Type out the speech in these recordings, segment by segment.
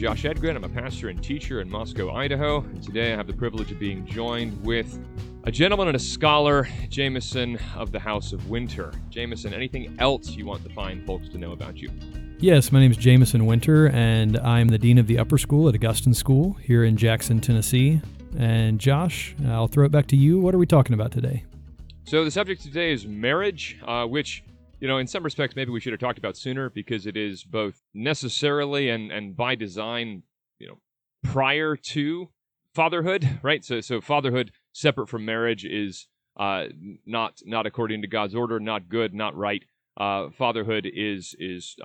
Josh Edgren. I'm a pastor and teacher in Moscow, Idaho. And today I have the privilege of being joined with a gentleman and a scholar, Jameson of the House of Winter. Jameson, anything else you want the fine folks to know about you? Yes, my name is Jameson Winter, and I'm the Dean of the Upper School at Augustine School here in Jackson, Tennessee. And Josh, I'll throw it back to you. What are we talking about today? So the subject today is marriage, which, in some respects, maybe we should have talked about sooner because it is both necessarily and by design, prior to fatherhood, right? So fatherhood separate from marriage is not according to God's order, not good, not right. Fatherhood is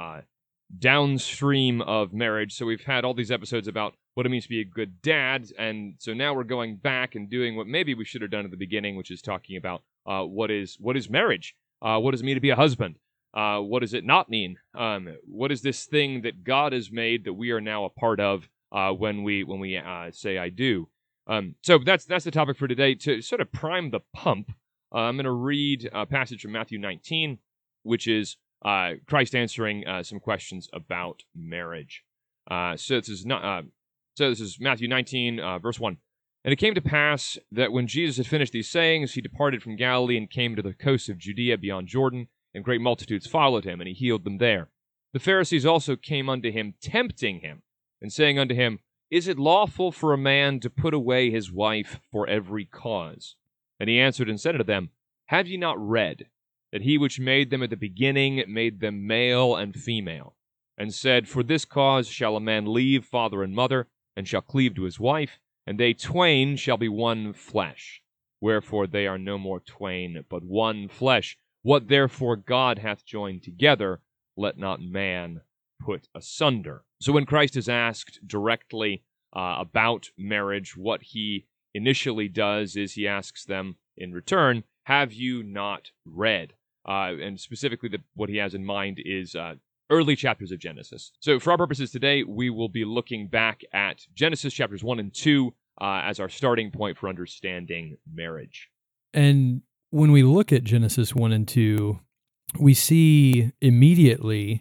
downstream of marriage. So we've had all these episodes about what it means to be a good dad, and so now we're going back and doing what maybe we should have done at the beginning, which is talking about what is marriage. What does it mean to be a husband? What does it not mean? What is this thing that God has made that we are now a part of when we say I do? So that's the topic for today. To sort of prime the pump, I'm going to read a passage from Matthew 19, which is Christ answering some questions about marriage. So this is Matthew 19, verse 1. And it came to pass that when Jesus had finished these sayings, he departed from Galilee and came to the coast of Judea beyond Jordan, and great multitudes followed him, and he healed them there. The Pharisees also came unto him, tempting him, and saying unto him, Is it lawful for a man to put away his wife for every cause? And he answered and said unto them, Have ye not read that he which made them at the beginning made them male and female, and said, For this cause shall a man leave father and mother, and shall cleave to his wife, and they twain shall be one flesh. Wherefore they are no more twain, but one flesh. What therefore God hath joined together, let not man put asunder. So when Christ is asked directly about marriage, what he initially does is he asks them in return, Have you not read? And specifically what he has in mind is early chapters of Genesis. So for our purposes today, we will be looking back at Genesis chapters 1 and 2 as our starting point for understanding marriage. And when we look at Genesis 1 and 2, we see immediately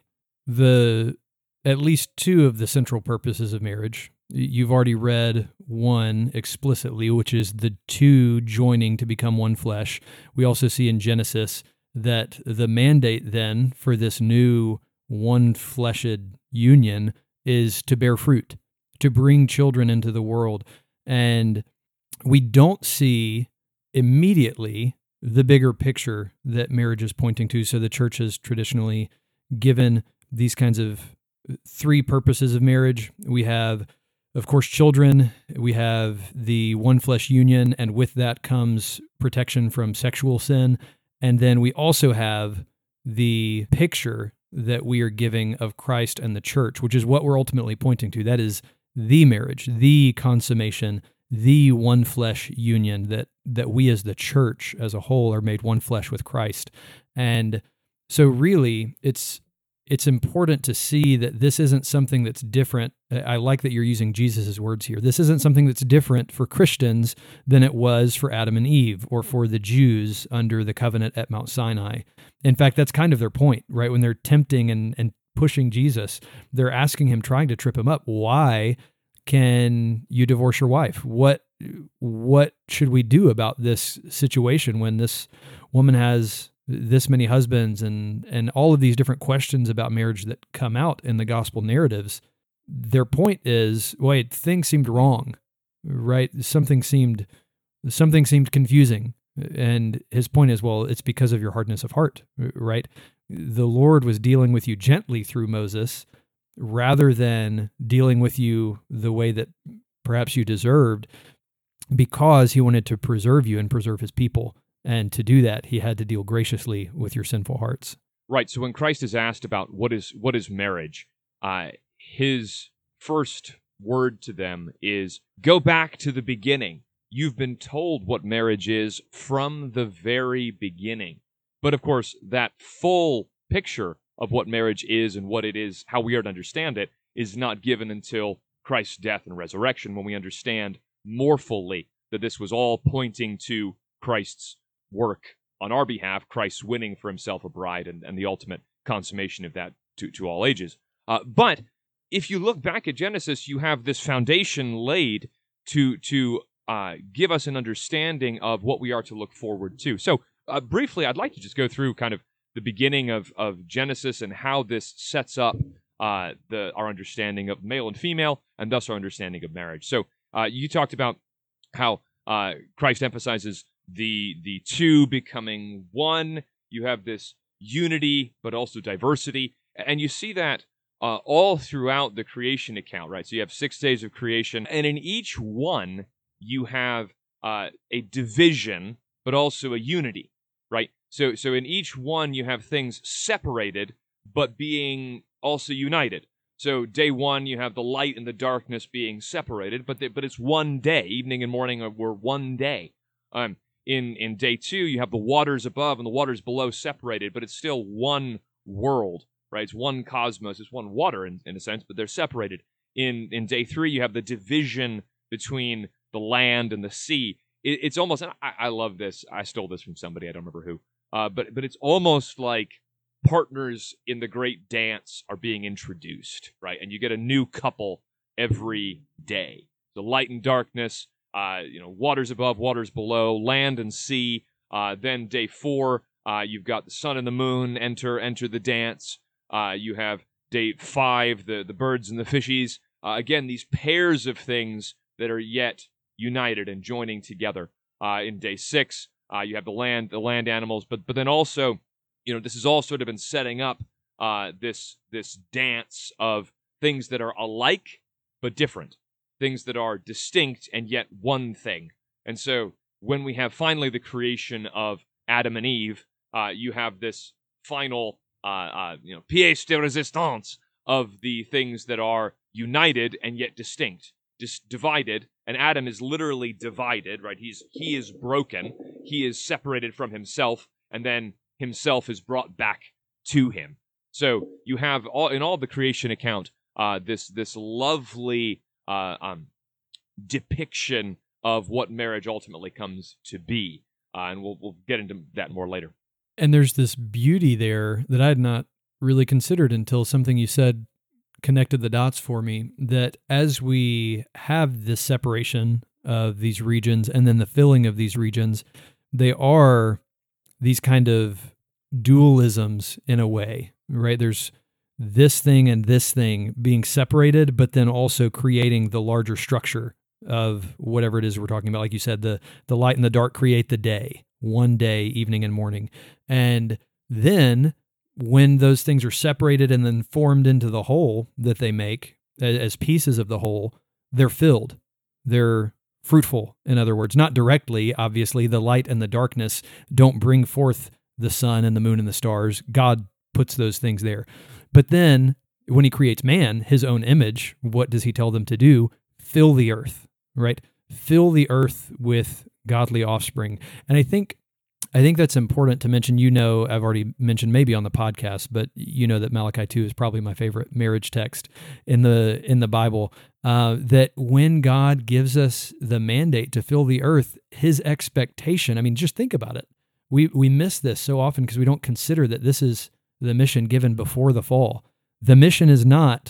at least two of the central purposes of marriage. You've already read one explicitly, which is the two joining to become one flesh. We also see in Genesis that the mandate then for this new one-fleshed union is to bear fruit, to bring children into the world. And we don't see immediately the bigger picture that marriage is pointing to. So the church has traditionally given these kinds of three purposes of marriage. We have, of course, children. We have the one-flesh union, and with that comes protection from sexual sin. And then we also have the picture that we are giving of Christ and the church, which is what we're ultimately pointing to. That is the marriage, the consummation, the one flesh union that we as the church as a whole are made one flesh with Christ. And so really, it's important to see that this isn't something that's different. I like that you're using Jesus' words here. This isn't something that's different for Christians than it was for Adam and Eve or for the Jews under the covenant at Mount Sinai. In fact, that's kind of their point, right? When they're tempting and pushing Jesus, they're asking him, trying to trip him up. Why can you divorce your wife? What should we do about this situation when this woman has this many husbands and all of these different questions about marriage that come out in the gospel narratives? Their point is, wait, things seemed wrong, right? Something seemed confusing. And his point is, well, it's because of your hardness of heart, right? The Lord was dealing with you gently through Moses rather than dealing with you the way that perhaps you deserved, because he wanted to preserve you and preserve his people. And to do that, he had to deal graciously with your sinful hearts. Right. So when Christ is asked about what is marriage, his first word to them is, go back to the beginning. You've been told what marriage is from the very beginning. But of course, that full picture of what marriage is and what it is, how we are to understand it, is not given until Christ's death and resurrection, when we understand more fully that this was all pointing to Christ's work on our behalf, Christ's winning for himself a bride, and the ultimate consummation of that to all ages. But if you look back at Genesis, you have this foundation laid to give us an understanding of what we are to look forward to. So briefly, I'd like to just go through kind of the beginning of Genesis and how this sets up our understanding of male and female, and thus our understanding of marriage. So you talked about how Christ emphasizes the two becoming one. You have this unity, but also diversity, and you see that all throughout the creation account, right? So you have 6 days of creation, and in each one you have a division, but also a unity, right? So in each one you have things separated, but being also united. So day one you have the light and the darkness being separated, but it's one day. Evening and morning were one day. In day two you have the waters above and the waters below separated, but it's still one world, right? It's one cosmos. It's one water in a sense, but they're separated. In day three you have the division between the land and the sea. It's almost, and I love this. I stole this from somebody. I don't remember who. But it's almost like partners in the great dance are being introduced, right? And you get a new couple every day. The light and darkness, waters above, waters below, land and sea. Then day four, you've got the sun and the moon enter the dance. You have day five, the birds and the fishies. Again, these pairs of things that are yet united and joining together. In day six, you have the land animals, but then also, this has all sort of been setting up this dance of things that are alike but different, things that are distinct and yet one thing. And so when we have finally the creation of Adam and Eve, you have this final pièce de résistance of the things that are united and yet distinct, divided. And Adam is literally divided, right? He is broken. He is separated from himself, and then himself is brought back to him. So you have in all the creation account this lovely depiction of what marriage ultimately comes to be, and we'll get into that more later. And there's this beauty there that I had not really considered until something you said connected the dots for me, that as we have this separation of these regions and then the filling of these regions, they are these kind of dualisms in a way, right? There's this thing and this thing being separated, but then also creating the larger structure of whatever it is we're talking about. Like you said, the light and the dark create the day, one day, evening and morning. And then when those things are separated and then formed into the whole that they make as pieces of the whole, they're filled. They're fruitful, in other words. Not directly, obviously. The light and the darkness don't bring forth the sun and the moon and the stars. God puts those things there. But then when he creates man, his own image, what does he tell them to do? Fill the earth, right? Fill the earth with godly offspring. And I think that's important to mention. I've already mentioned maybe on the podcast, but that Malachi 2 is probably my favorite marriage text in the Bible, that when God gives us the mandate to fill the earth, his expectation, just think about it. We miss this so often because we don't consider that this is the mission given before the fall. The mission is not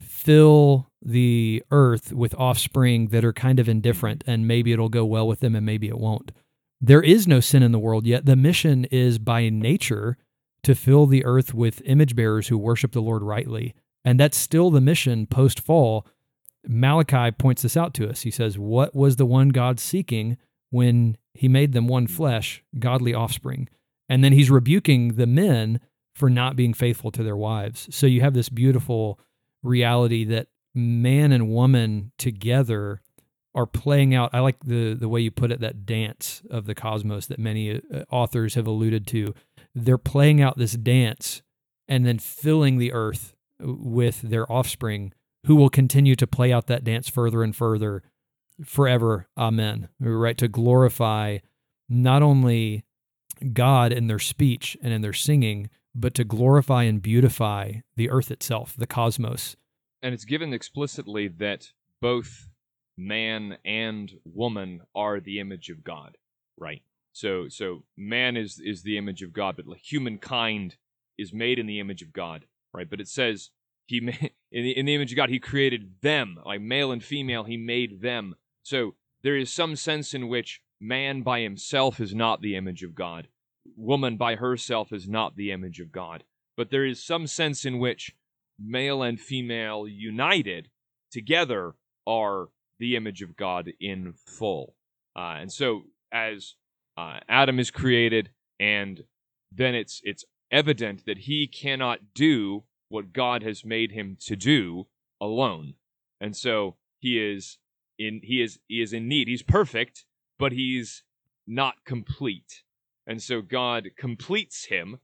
fill the earth with offspring that are kind of indifferent and maybe it'll go well with them and maybe it won't. There is no sin in the world yet. The mission is by nature to fill the earth with image bearers who worship the Lord rightly. And that's still the mission post-fall. Malachi points this out to us. He says, what was the one God seeking when he made them one flesh, godly offspring? And then he's rebuking the men for not being faithful to their wives. So you have this beautiful reality that man and woman together are playing out. I like the way you put it, that dance of the cosmos that many authors have alluded to. They're playing out this dance and then filling the earth with their offspring who will continue to play out that dance further and further forever. Amen. Right? To glorify not only God in their speech and in their singing, but to glorify and beautify the earth itself, the cosmos. And it's given explicitly that both man and woman are the image of God, right? So man is the image of God, but humankind is made in the image of God, right? But it says he in the image of God, he created them, like male and female, he made them. So there is some sense in which man by himself is not the image of God. Woman by herself is not the image of God. But there is some sense in which male and female united together are the image of God in full. And so as Adam is created, and then it's evident that he cannot do what God has made him to do alone. And so he is in need. He's perfect, but he's not complete. And so God completes him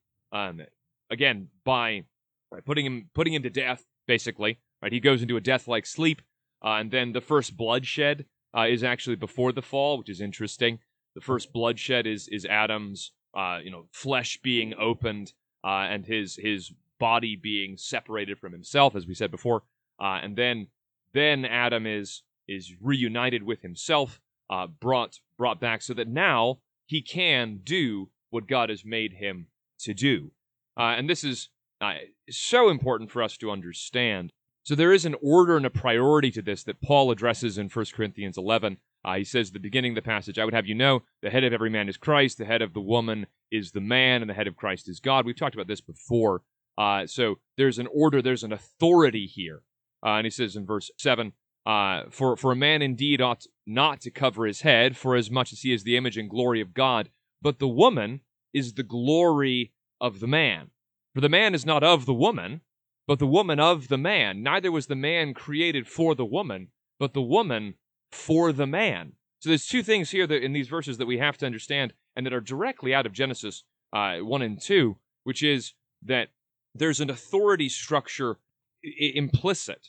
again by putting him to death, basically. Right? He goes into a death-like sleep, and then the first bloodshed is actually before the fall, which is interesting. The first bloodshed is Adam's flesh being opened, and his body being separated from himself, as we said before. And then Adam is reunited with himself, brought back, so that now he can do what God has made him to do. And this is so important for us to understand. So there is an order and a priority to this that Paul addresses in 1 Corinthians 11. He says at the beginning of the passage, I would have you know, the head of every man is Christ, the head of the woman is the man, and the head of Christ is God. We've talked about this before. So there's an order, there's an authority here. And he says in verse 7, for a man indeed ought not to cover his head, for as much as he is the image and glory of God, but the woman is the glory of the man. For the man is not of the woman, but the woman of the man. Neither was the man created for the woman, but the woman for the man. So there's two things here that in these verses that we have to understand, and that are directly out of Genesis 1 and 2, which is that there's an authority structure implicit,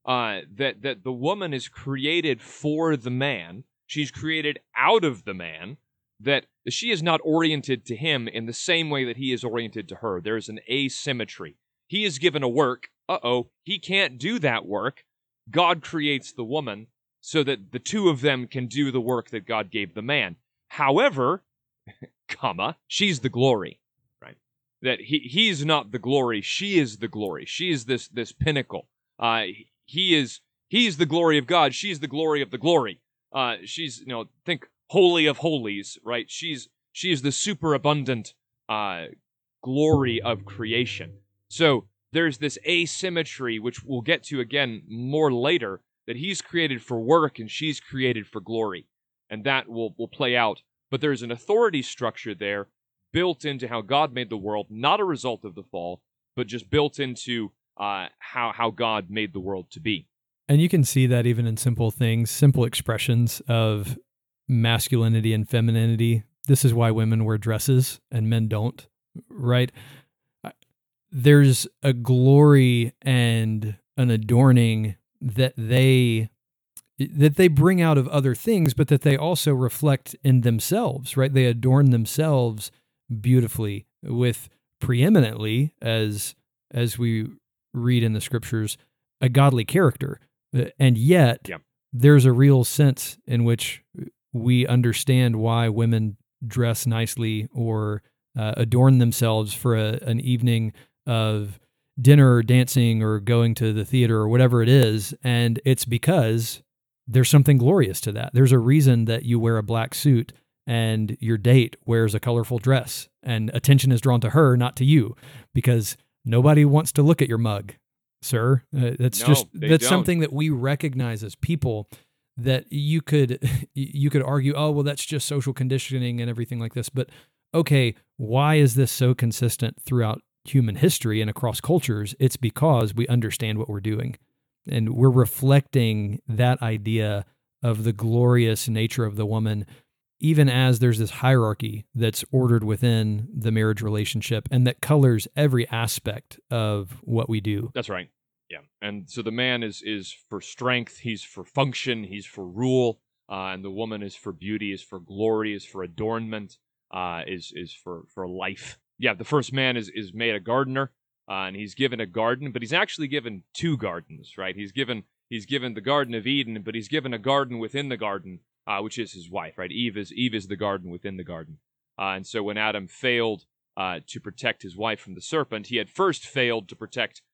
that the woman is created for the man. She's created out of the man, that she is not oriented to him in the same way that he is oriented to her. There's an asymmetry. He is given a work. He can't do that work. God creates the woman so that the two of them can do the work that God gave the man. However, she's the glory, right? That he's not the glory, she is the glory. She is this pinnacle. He's the glory of God, she's the glory of the glory. She's, think holy of holies, right? She's the superabundant glory of creation. So there's this asymmetry, which we'll get to again more later, that he's created for work and she's created for glory. And that will play out. But there's an authority structure there built into how God made the world, not a result of the fall, but just built into how God made the world to be. And you can see that even in simple things, simple expressions of masculinity and femininity. This is why women wear dresses and men don't, right? There's a glory and an adorning that they bring out of other things, but that they also reflect in themselves, right? They adorn themselves beautifully with preeminently, as we read in the scriptures, a godly character. And yet, there's a real sense in which we understand why women dress nicely or adorn themselves for an evening of dinner or dancing or going to the theater or whatever it is, and it's because there's something glorious to that. There's a reason that you wear a black suit and your date wears a colorful dress, and attention is drawn to her, not to you, because nobody wants to look at your mug, sir. That's something that we recognize as people, that you could argue, oh, well, that's just social conditioning and everything like this. But okay, why is this so consistent throughout human history and across cultures? It's because we understand what we're doing, and we're reflecting that idea of the glorious nature of the woman, even as there's this hierarchy that's ordered within the marriage relationship and that colors every aspect of what we do. That's right. Yeah. And so the man is for strength, he's for function, he's for rule, and the woman is for beauty, is for glory, is for adornment, is for life. Yeah, the first man is made a gardener, and he's given a garden, but he's actually given two gardens, right? He's given the Garden of Eden, but he's given a garden within the garden, which is his wife, right? Eve is the garden within the garden. And so when Adam failed to protect his wife from the serpent, he had first failed to protect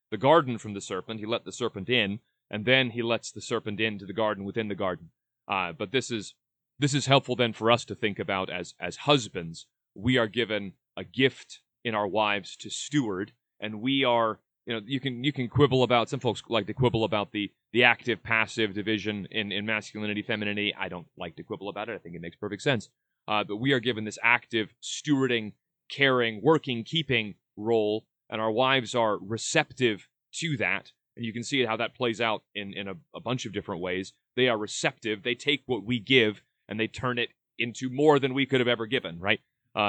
the garden from the serpent. He let the serpent in, and then he lets the serpent into the garden within the garden. But this is helpful then for us to think about as husbands. We are given a gift in our wives to steward, and we are, you can quibble about, some folks like to quibble about the active passive division in masculinity, femininity. I don't like to quibble about it. I think it makes perfect sense. But we are given this active stewarding, caring, working, keeping role, and our wives are receptive to that. And you can see how that plays out in a bunch of different ways. They are receptive. They take what we give and they turn it into more than we could have ever given, right?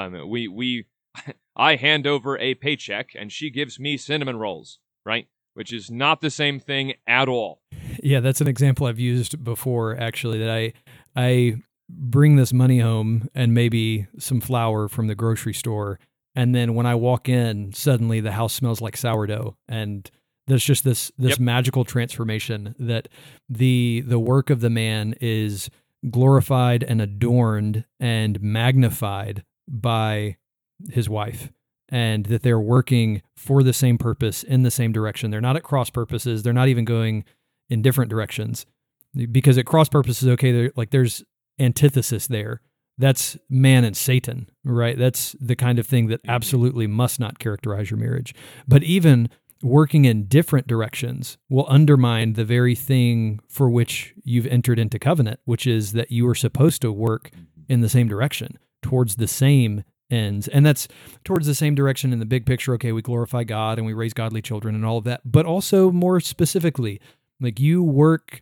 I hand over a paycheck and she gives me cinnamon rolls, right? Which is not the same thing at all. Yeah, that's an example I've used before, actually, that I bring this money home and maybe some flour from the grocery store, and then when I walk in, suddenly the house smells like sourdough, and there's just this Yep. magical transformation that the work of the man is glorified and adorned and magnified by his wife, and that they're working for the same purpose in the same direction. They're not at cross purposes. They're not even going in different directions, because at cross purposes, okay, there's antithesis there. That's man and Satan, right? That's the kind of thing that absolutely must not characterize your marriage. But even working in different directions will undermine the very thing for which you've entered into covenant, which is that you are supposed to work in the same direction towards the same ends. And that's towards the same direction in the big picture. Okay, we glorify God and we raise godly children and all of that. But also more specifically, like you work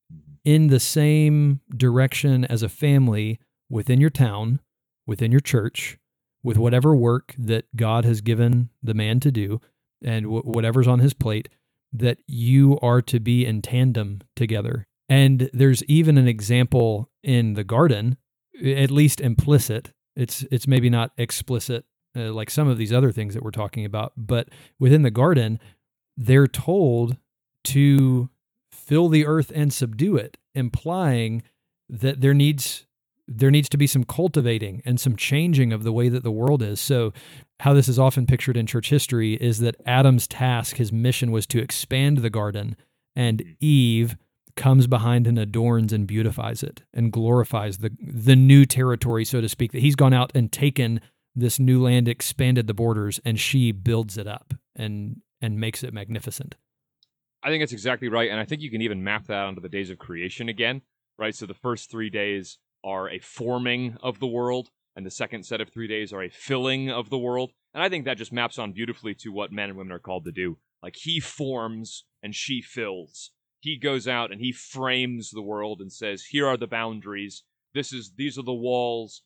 in the same direction as a family within your town, within your church, with whatever work that God has given the man to do and whatever's on his plate, that you are to be in tandem together. And there's even an example in the garden, at least implicit. It's maybe not explicit like some of these other things that we're talking about, but within the garden, they're told to fill the earth and subdue it, implying that there needs to be some cultivating and some changing of the way that the world is. So how this is often pictured in church history is that Adam's task, his mission, was to expand the garden, and Eve comes behind and adorns and beautifies it and glorifies the new territory, so to speak, that he's gone out and taken this new land, expanded the borders, and she builds it up and makes it magnificent. I think that's exactly right, and I think you can even map that onto the days of creation again, right? So the first 3 days are a forming of the world, and the second set of 3 days are a filling of the world. And I think that just maps on beautifully to what men and women are called to do. Like, he forms and she fills. He goes out and he frames the world and says, here are the boundaries. These are the walls.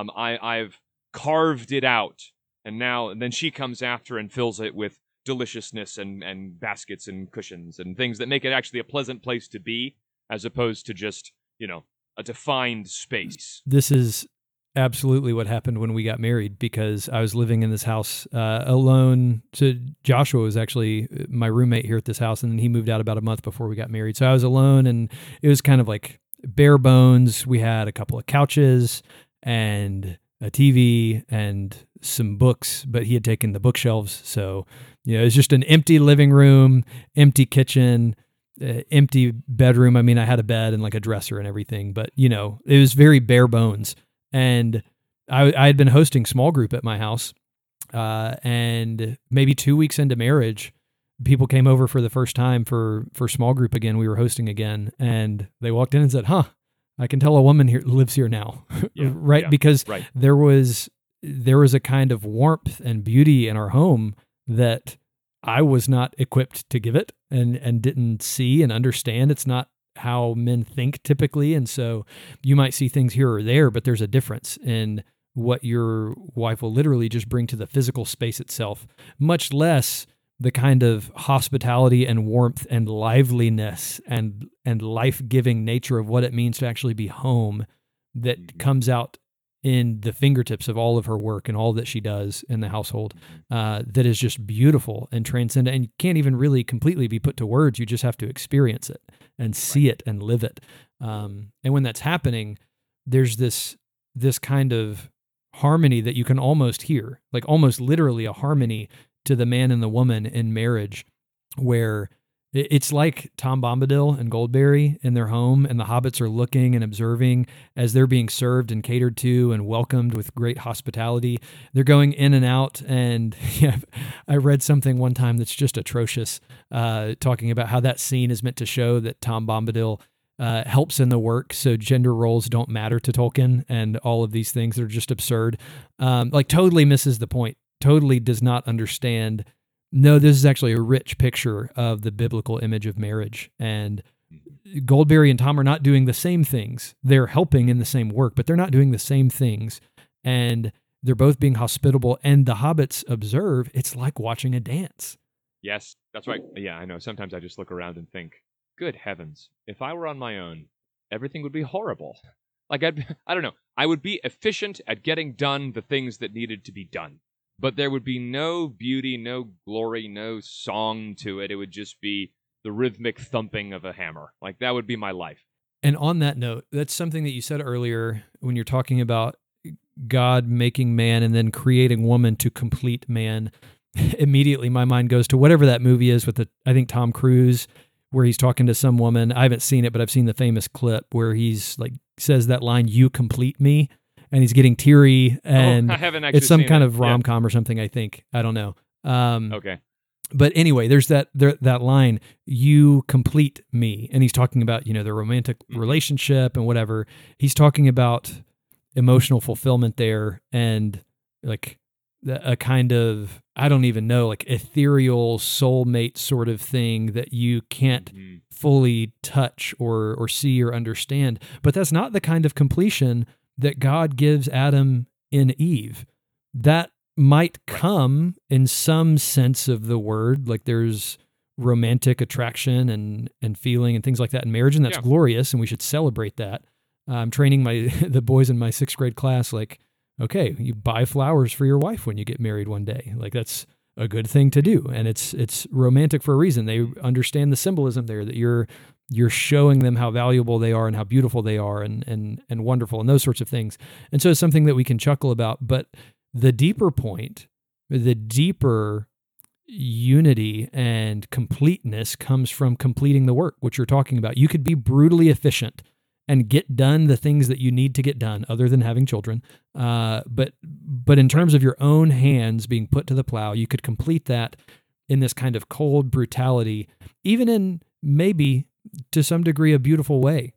I've carved it out. And then she comes after and fills it with deliciousness and baskets and cushions and things that make it actually a pleasant place to be, as opposed to just, a defined space. This is absolutely what happened when we got married, because I was living in this house alone. So Joshua was actually my roommate here at this house, and then he moved out about a month before we got married. So I was alone, and it was kind of like bare bones. We had a couple of couches and a TV and some books, but he had taken the bookshelves. So, it was just an empty living room, empty kitchen, empty bedroom. I mean, I had a bed and like a dresser and everything, but it was very bare bones. And I had been hosting small group at my house, and maybe 2 weeks into marriage, people came over for the first time for small group again. We were hosting again, and they walked in and said, I can tell a woman here lives here now. Yeah, right? yeah, because right. there was a kind of warmth and beauty in our home that I was not equipped to give it and didn't see and understand. It's not how men think typically. And so you might see things here or there, but there's a difference in what your wife will literally just bring to the physical space itself, much less the kind of hospitality and warmth and liveliness and life-giving nature of what it means to actually be home that comes out in the fingertips of all of her work and all that she does in the household, that is just beautiful and transcendent, and can't even really completely be put to words. You just have to experience it and see it and live it. And when that's happening, there's this kind of harmony that you can almost hear, like almost literally a harmony to the man and the woman in marriage, where it's like Tom Bombadil and Goldberry in their home, and the hobbits are looking and observing as they're being served and catered to and welcomed with great hospitality. They're going in and out, and yeah, I read something one time that's just atrocious, talking about how that scene is meant to show that Tom Bombadil helps in the work, so gender roles don't matter to Tolkien, and all of these things are just absurd. Like totally misses the point. Totally does not understand. No, this is actually a rich picture of the biblical image of marriage. And Goldberry and Tom are not doing the same things. They're helping in the same work, but they're not doing the same things. And they're both being hospitable. And the hobbits observe, it's like watching a dance. Yes, that's right. Yeah, I know. Sometimes I just look around and think, good heavens, if I were on my own, everything would be horrible. Like, I don't know. I would be efficient at getting done the things that needed to be done. But there would be no beauty, no glory, no song to it. It would just be the rhythmic thumping of a hammer. Like, that would be my life. And on that note, that's something that you said earlier when you're talking about God making man and then creating woman to complete man. Immediately, my mind goes to whatever that movie is with I think Tom Cruise, where he's talking to some woman. I haven't seen it, but I've seen the famous clip where he's like says that line, "You complete me." And he's getting teary, and I haven't actually it's some seen kind it. of rom-com or something, I think. I don't know. Okay. But anyway, there's that line, "You complete me." And he's talking about, the romantic relationship and whatever. He's talking about emotional fulfillment there, and like a kind of, I don't even know, like ethereal soulmate sort of thing that you can't fully touch or see or understand. But that's not the kind of completion that God gives Adam in Eve. That might come in some sense of the word, like there's romantic attraction and feeling and things like that in marriage, and that's glorious, and we should celebrate that. I'm training the boys in my 6th grade class, like, okay, you buy flowers for your wife when you get married one day. Like, that's a good thing to do, and it's romantic for a reason. They understand the symbolism there, that you're showing them how valuable they are and how beautiful they are and wonderful and those sorts of things. And so it's something that we can chuckle about. But the deeper point, the deeper unity and completeness comes from completing the work, which you're talking about. You could be brutally efficient and get done the things that you need to get done other than having children. But in terms of your own hands being put to the plow, you could complete that in this kind of cold brutality, even in maybe to some degree a beautiful way.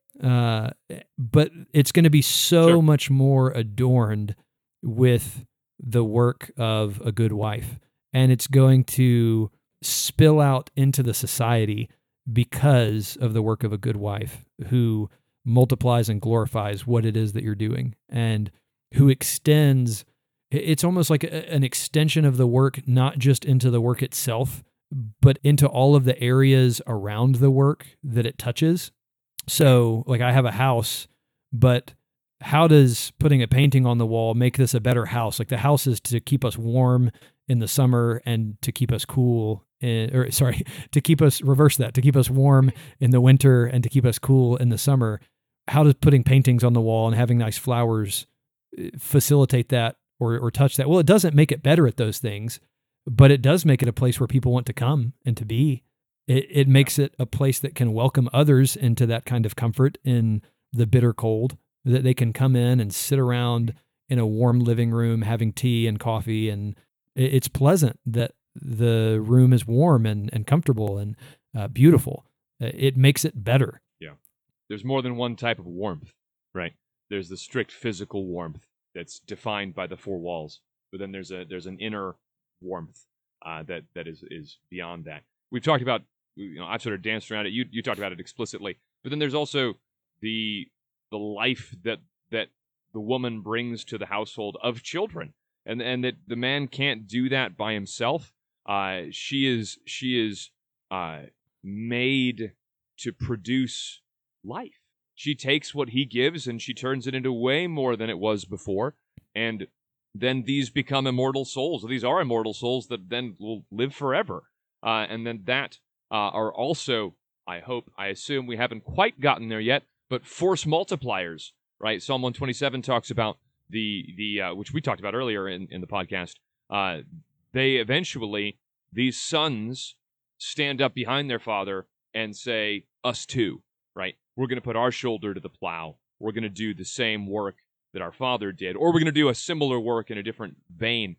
But it's going to be so much more adorned with the work of a good wife. And it's going to spill out into the society because of the work of a good wife who multiplies and glorifies what it is that you're doing, and who extends, it's almost like an extension of the work, not just into the work itself, but into all of the areas around the work that it touches. So, like, I have a house, but how does putting a painting on the wall make this a better house? Like, the house is to keep us warm in the summer and to keep us cool, to keep us, reverse that, to keep us warm in the winter and to keep us cool in the summer. How does putting paintings on the wall and having nice flowers facilitate that or touch that? Well, it doesn't make it better at those things, but it does make it a place where people want to come and to be. It makes it a place that can welcome others into that kind of comfort in the bitter cold, that they can come in and sit around in a warm living room having tea and coffee, and it's pleasant that the room is warm and comfortable and beautiful. It makes it better. Yeah. There's more than one type of warmth, right? There's the strict physical warmth that's defined by the four walls, but then there's an inner warmth that is beyond that. We've talked about, I've sort of danced around it. You talked about it explicitly, but then there's also the life that the woman brings to the household of children, and that the man can't do that by himself. She is made to produce life. She takes what he gives and she turns it into way more than it was before, and then these become immortal souls. These are immortal souls that then will live forever, and then that are also, I assume, we haven't quite gotten there yet, but force multipliers, right? Psalm 127 talks about the which we talked about earlier in the podcast. They eventually, these sons stand up behind their father and say, us too, right? We're going to put our shoulder to the plow. We're going to do the same work that our father did, or we're going to do a similar work in a different vein.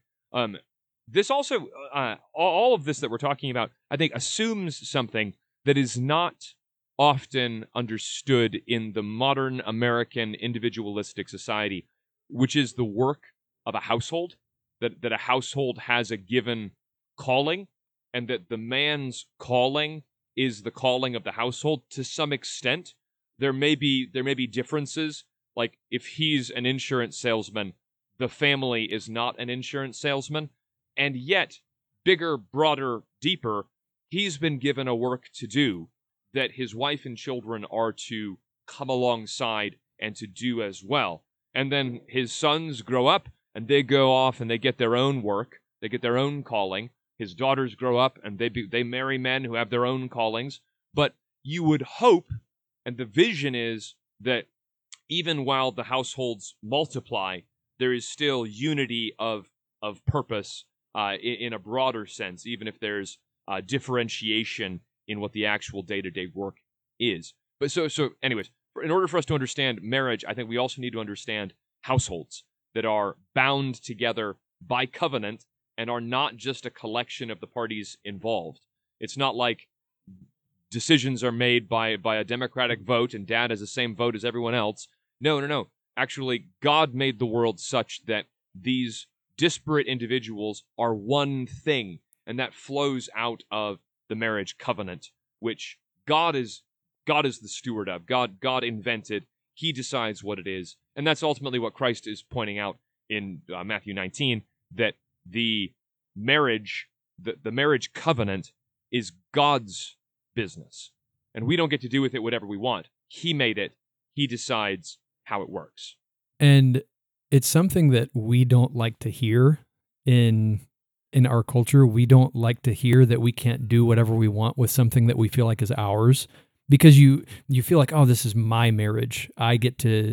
This also, all of this that we're talking about, I think, assumes something that is not often understood in the modern American individualistic society, which is the work of a household, that a household has a given calling, and that the man's calling is the calling of the household to some extent. There may be differences, like if he's an insurance salesman, the family is not an insurance salesman, and yet, bigger, broader, deeper, he's been given a work to do that his wife and children are to come alongside and to do as well. And then his sons grow up, and they go off and they get their own work, they get their own calling. His daughters grow up, and they marry men who have their own callings. But you would hope, and the vision is, that even while the households multiply, there is still unity of purpose in a broader sense, even if there's differentiation in what the actual day-to-day work is. But so anyways, in order for us to understand marriage, I think we also need to understand households that are bound together by covenant and are not just a collection of the parties involved. It's not like decisions are made by a democratic vote and dad has the same vote as everyone else. No. Actually, God made the world such that these disparate individuals are one thing, and that flows out of the marriage covenant, which God is the steward of. God invented. He decides what it is, and that's ultimately what Christ is pointing out in Matthew 19, that the marriage covenant is God's business, and we don't get to do with it whatever we want. He made it. He decides how it works. And it's something that we don't like to hear in our culture. We don't like to hear that we can't do whatever we want with something that we feel like is ours, because you feel like, oh, this is my marriage. I get to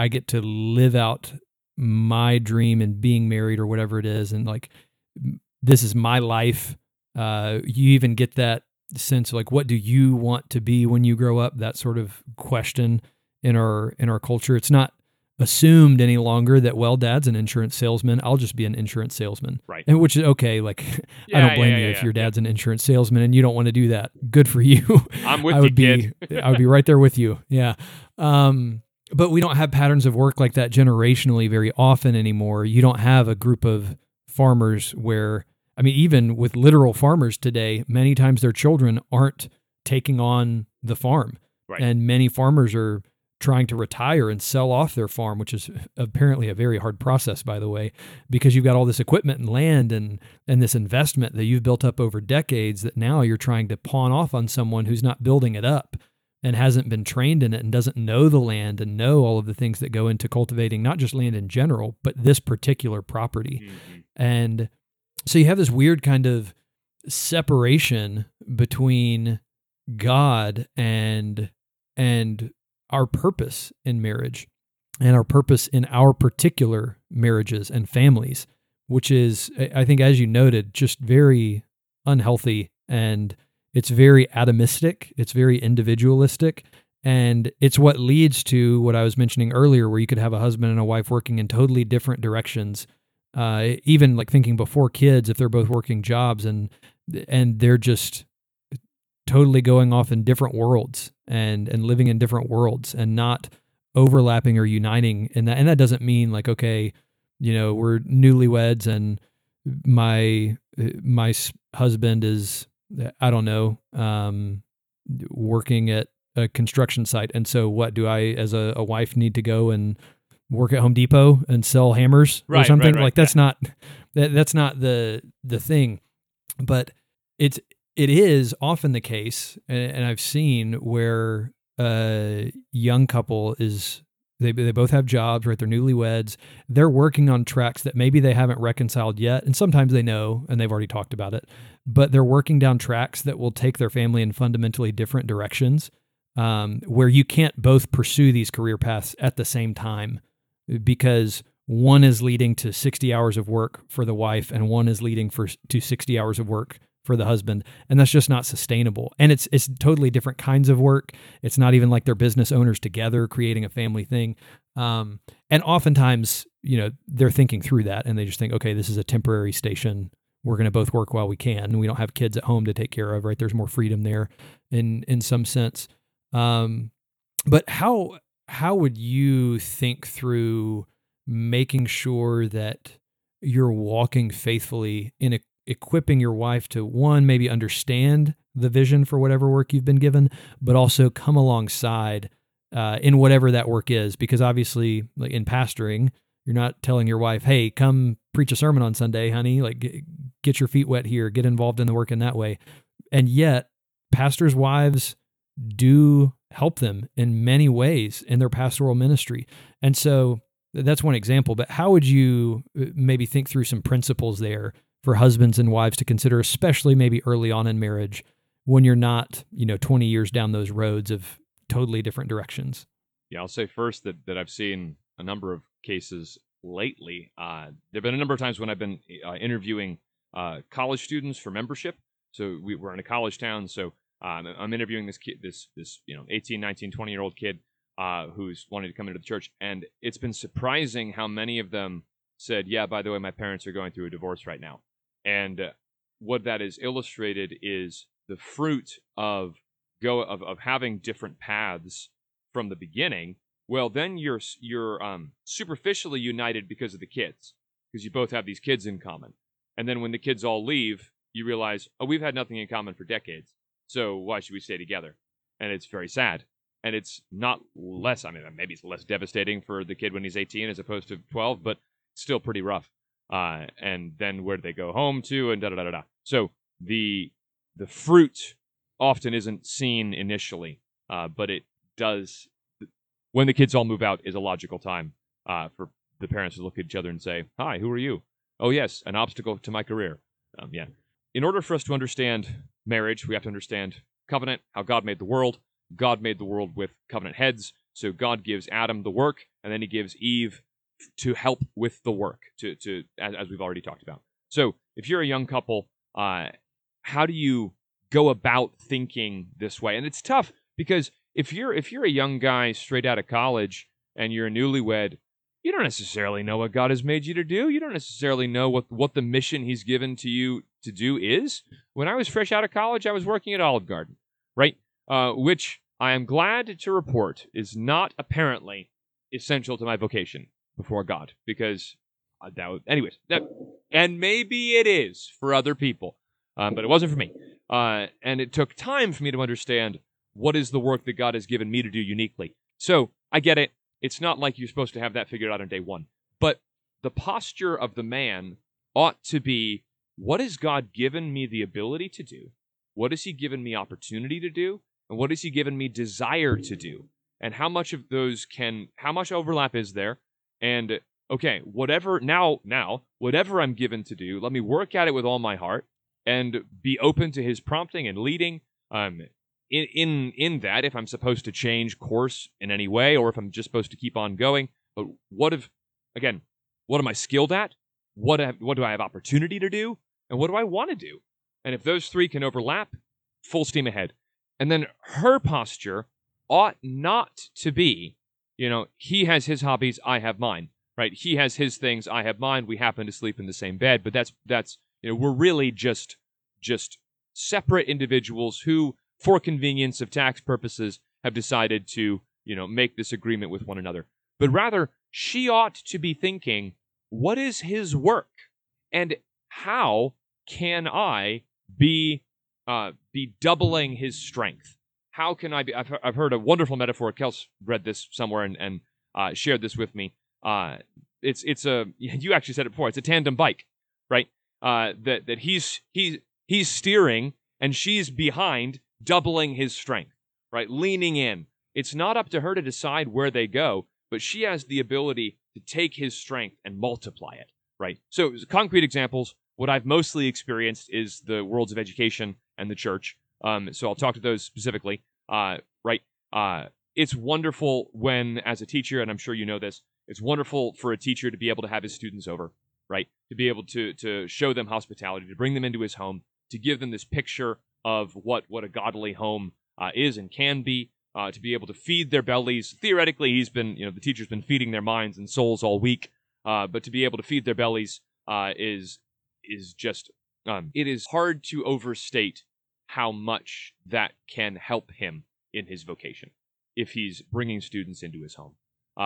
live out my dream in being married or whatever it is, and like, this is my life. You even get that sense of like, what do you want to be when you grow up? That sort of question in our culture. It's not assumed any longer that, well, dad's an insurance salesman, I'll just be an insurance salesman. Right. And which is okay. Like, I don't blame you if your dad's an insurance salesman and you don't want to do that. Good for you. I'm with you, kid. I would be right there with you. Yeah. But we don't have patterns of work like that generationally very often anymore. You don't have a group of farmers where, I mean, even with literal farmers today, many times their children aren't taking on the farm. Right. And many farmers are trying to retire and sell off their farm, which is apparently a very hard process, by the way, because you've got all this equipment and land and this investment that you've built up over decades that now you're trying to pawn off on someone who's not building it up and hasn't been trained in it and doesn't know the land and know all of the things that go into cultivating not just land in general, but this particular property. Mm-hmm. And so you have this weird kind of separation between God and our purpose in marriage and our purpose in our particular marriages and families, which is, I think, as you noted, just very unhealthy, and it's very atomistic, it's very individualistic, and it's what leads to what I was mentioning earlier, where you could have a husband and a wife working in totally different directions, even like thinking before kids, if they're both working jobs and they're just totally going off in different worlds and living in different worlds and not overlapping or uniting. And that doesn't mean like, okay, we're newlyweds and my husband is, I don't know, working at a construction site. And so what do I, as a wife, need to go and work at Home Depot and sell hammers or something? Right. Like that's not the thing, but it is often the case, and I've seen where a young couple is, they both have jobs, right? They're newlyweds. They're working on tracks that maybe they haven't reconciled yet, and sometimes they know, and they've already talked about it, but they're working down tracks that will take their family in fundamentally different directions, where you can't both pursue these career paths at the same time, because one is leading to 60 hours of work for the wife, and one is leading to 60 hours of work for the husband, and that's just not sustainable. And it's totally different kinds of work. It's not even like they're business owners together creating a family thing. And oftentimes, they're thinking through that, and they just think, okay, this is a temporary station. We're going to both work while we can. We don't have kids at home to take care of, right? There's more freedom there in some sense. But how would you think through making sure that you're walking faithfully in equipping your wife to, one, maybe understand the vision for whatever work you've been given, but also come alongside in whatever that work is? Because obviously, like in pastoring, you're not telling your wife, hey, come preach a sermon on Sunday, honey, like get your feet wet here, get involved in the work in that way. And yet, pastors' wives do help them in many ways in their pastoral ministry. And so that's one example, but how would you maybe think through some principles there for husbands and wives to consider, especially maybe early on in marriage when you're not, 20 years down those roads of totally different directions? Yeah, I'll say first that I've seen a number of cases lately. There have been a number of times when I've been interviewing college students for membership. So we're in a college town, so I'm interviewing this kid, this 18, 19, 20-year-old kid who's wanting to come into the church, and it's been surprising how many of them said, yeah, by the way, my parents are going through a divorce right now. And what that is illustrated is the fruit of having different paths from the beginning. Well, then you're superficially united because of the kids, because you both have these kids in common. And then when the kids all leave, you realize, oh, we've had nothing in common for decades, so why should we stay together? And it's very sad. And it's not less, maybe it's less devastating for the kid when he's 18 as opposed to 12, but still pretty rough. And then where do they go home to, and da-da-da-da-da. So the fruit often isn't seen initially, but it does. When the kids all move out is a logical time for the parents to look at each other and say, hi, who are you? Oh, yes, an obstacle to my career. Yeah. In order for us to understand marriage, we have to understand covenant, how God made the world. God made the world with covenant heads. So God gives Adam the work, and then he gives Eve to help with the work, as we've already talked about. So if you're a young couple, how do you go about thinking this way? And it's tough because if you're a young guy straight out of college and you're a newlywed, you don't necessarily know what God has made you to do. You don't necessarily know what the mission he's given to you to do is. When I was fresh out of college, I was working at Olive Garden, right? Which I am glad to report is not apparently essential to my vocation before God, because and maybe it is for other people, but it wasn't for me. And it took time for me to understand what is the work that God has given me to do uniquely. So I get it. It's not like you're supposed to have that figured out on day one. But the posture of the man ought to be, what has God given me the ability to do? What has he given me opportunity to do? And what has he given me desire to do? And how much of those how much overlap is there? And okay, whatever I'm given to do, let me work at it with all my heart and be open to his prompting and leading. In that, if I'm supposed to change course in any way, or if I'm just supposed to keep on going, but what am I skilled at? What do I have opportunity to do? And what do I want to do? And if those three can overlap, full steam ahead. And then her posture ought not to be, he has his hobbies, I have mine, right? He has his things, I have mine. We happen to sleep in the same bed, but that's we're really just separate individuals who, for convenience of tax purposes, have decided to, make this agreement with one another. But rather, she ought to be thinking, what is his work? And how can I be doubling his strength? How can I be? I've heard a wonderful metaphor. Kels read this somewhere and shared this with me. It's a, you actually said it before. It's a tandem bike, right? That he's steering and she's behind, doubling his strength, right? Leaning in. It's not up to her to decide where they go, but she has the ability to take his strength and multiply it, right? So concrete examples, what I've mostly experienced is the worlds of education and the church. So I'll talk to those specifically, right? It's wonderful when, as a teacher, and I'm sure you know this, it's wonderful for a teacher to be able to have his students over, right? To be able to show them hospitality, to bring them into his home. to give them this picture of what a godly home is and can be, to be able to feed their bellies. Theoretically, the teacher's been feeding their minds and souls all week, but to be able to feed their bellies is just, it is hard to overstate how much that can help him in his vocation if he's bringing students into his home.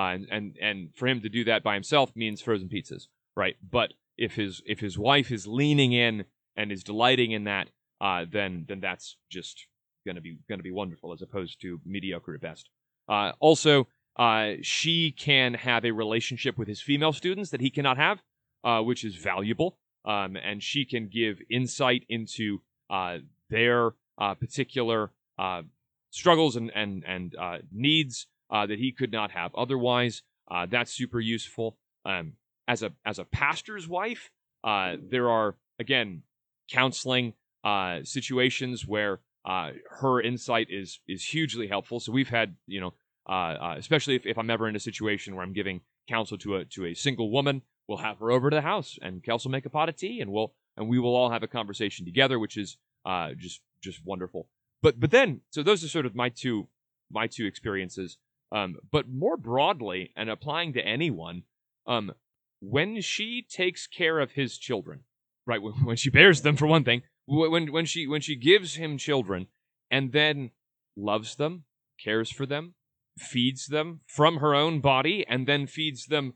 And for him to do that by himself means frozen pizzas, right? But if his wife is leaning in and is delighting in that, then that's just gonna be wonderful, as opposed to mediocre at best. Also, she can have a relationship with his female students that he cannot have, which is valuable. And she can give insight into their particular struggles and needs that he could not have otherwise. That's super useful. As a pastor's wife, there are, again, counseling situations where her insight is hugely helpful. So we've had, especially if I'm ever in a situation where I'm giving counsel to a single woman, we'll have her over to the house, and Kels will make a pot of tea, and we will all have a conversation together, which is just wonderful. But then, so those are sort of my two experiences. But more broadly, and applying to anyone, when she takes care of his children, right? When she bears them, for one thing, when she gives him children, and then loves them, cares for them, feeds them from her own body, and then feeds them,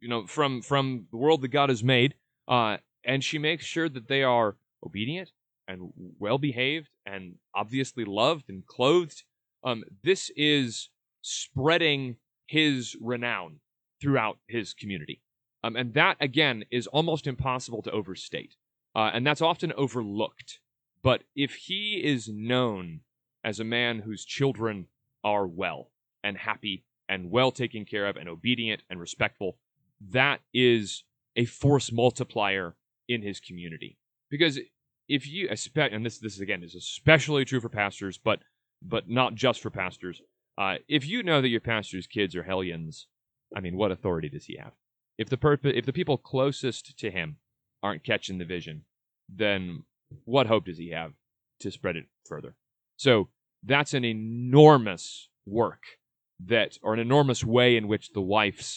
from the world that God has made, and she makes sure that they are obedient and well behaved and obviously loved and clothed. This is spreading his renown throughout his community. And that, again, is almost impossible to overstate. And that's often overlooked. But if he is known as a man whose children are well and happy and well taken care of and obedient and respectful, that is a force multiplier in his community. Because if you, and this again is especially true for pastors, but not just for pastors, if you know that your pastor's kids are hellions, I mean, what authority does he have? If the people closest to him aren't catching the vision, then what hope does he have to spread it further? So that's an enormous work or an enormous way in which the wife's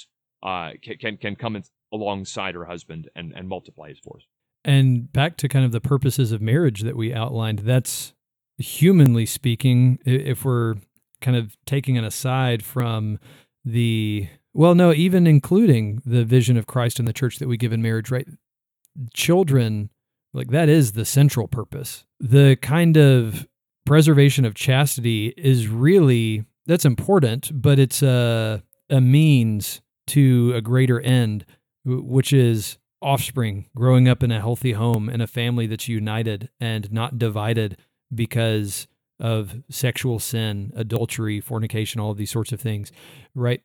can come alongside her husband and multiply his force. And back to kind of the purposes of marriage that we outlined, that's, humanly speaking, if we're kind of taking an aside from even including the vision of Christ and the church that we give in marriage, right? Children, like, that is the central purpose. The kind of preservation of chastity is really, that's important, but it's a means to a greater end, which is offspring growing up in a healthy home and a family that's united and not divided because of sexual sin, adultery, fornication, all of these sorts of things, right?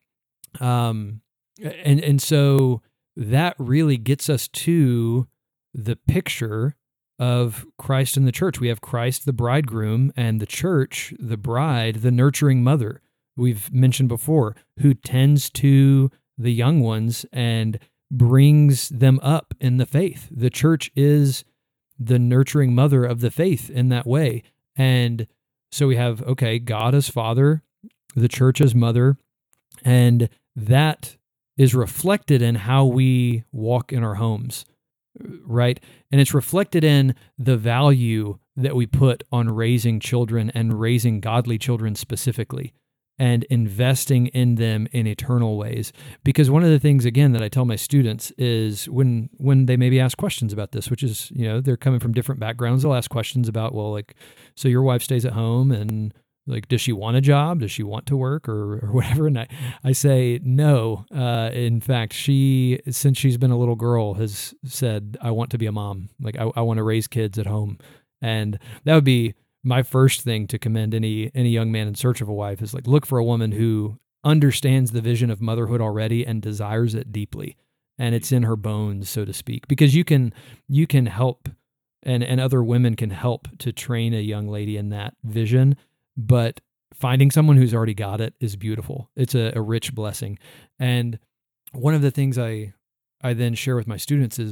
And so that really gets us to the picture of Christ and the church. We have Christ, the bridegroom, and the church, the bride, the nurturing mother, we've mentioned before, who tends to the young ones and brings them up in the faith. The church is the nurturing mother of the faith in that way. And so we have, God as Father, the church as mother, and that is reflected in how we walk in our homes, right? And it's reflected in the value that we put on raising children and raising godly children specifically, and investing in them in eternal ways. Because one of the things, again, that I tell my students is when they maybe ask questions about this, which is, they're coming from different backgrounds, they'll ask questions about, so your wife stays at home, and does she want a job? Does she want to work or whatever? And I say, no. In fact, since she's been a little girl, has said, I want to be a mom. I want to raise kids at home. And that would be my first thing to commend any young man in search of a wife, is look for a woman who understands the vision of motherhood already and desires it deeply. And it's in her bones, so to speak, because you can help, and other women can help to train a young lady in that vision. But finding someone who's already got it is beautiful. It's a rich blessing. And one of the things I then share with my students is